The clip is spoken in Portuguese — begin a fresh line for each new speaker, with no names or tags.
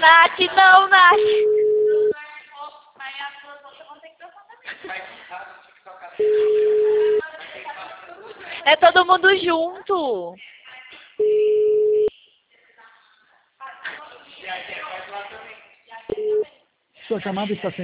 Nath, não, Nath. É todo mundo junto.
Sua chamada está sendo